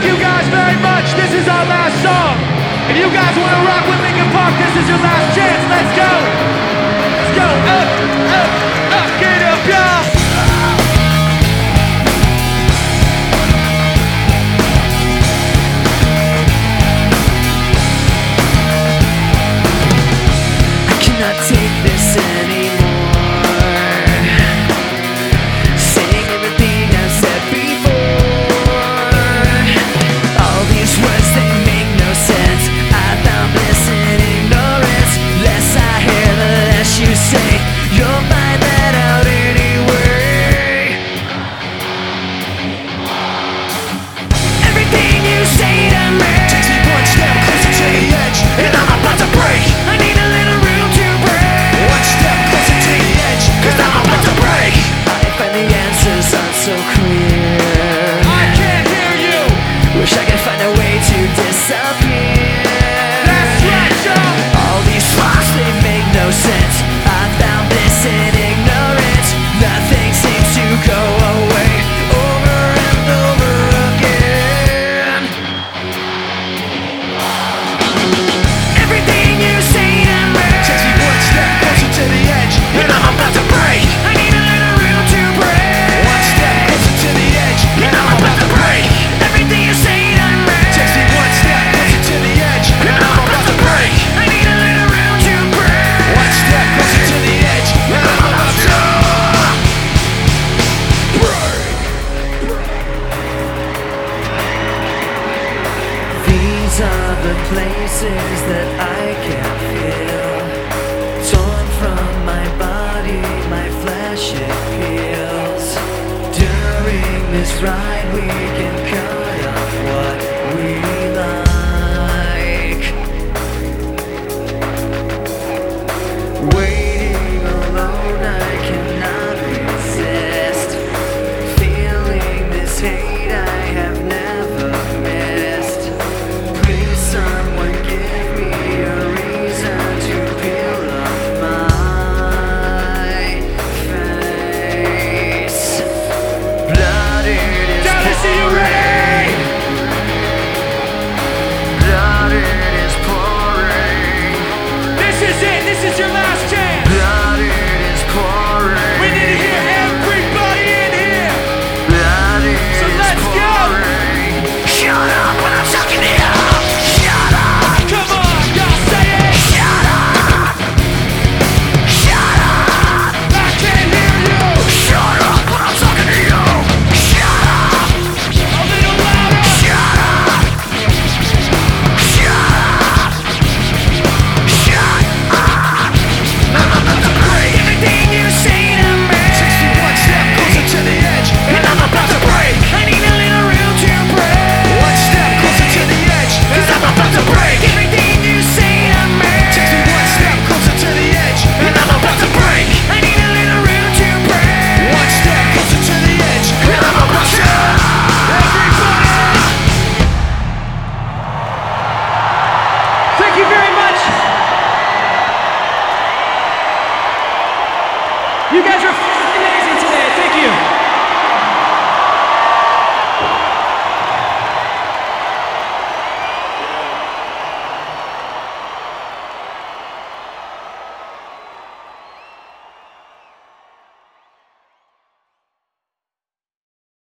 Thank you guys very much. This is our last song. If you guys want to rock with Linkin Park, this is your last chance. Let's go. Let's go. Up, up, up. Get up, y'all. I cannot take this anymore. Saying everything I've said before. All these words, they make no sense. I found bliss in ignorance. Less I hear, the less you say. You'll find that out anyway. Everything you say to me takes me one step closer to the edge, and I'm about to break. I need a little room to breathe. One step closer to the edge, cause I'm about to break. I find the answers aren't so clear. I can't hear you. Wish I could find a way to disappear. That's right, y'all. All these thoughts, they make no sense. I found this in ignorance. Nothing seems to go away over and over again. Everything you say to me Takes me one step closer to the edge, and I'm about to break. I need a little room to breathe. One step closer to the edge, and I'm about to break. Everything you say to me Takes me one step closer to the edge, and I'm about to break. I need a little room to breathe. One step closer to the edge, and I'm about to break. These are the places that I can feel. Torn from my body, my flesh it peels. During this ride we can cut off what we love.